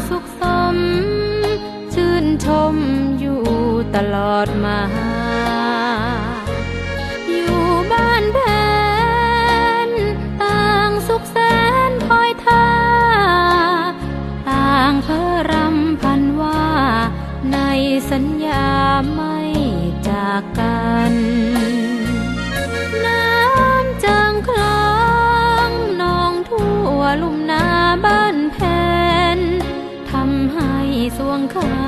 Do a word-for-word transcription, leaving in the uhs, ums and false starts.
สุขสมชื่นชมอยู่ตลอดมาอยู่บ้านแผนต่างสุขแสนคอยท่าต่างเพ้อรำพันว่าในสัญญาไม่จากกันน้ำจังคลองนองทั่วลุ่มนาบ้านแผนทำให้สวงข้า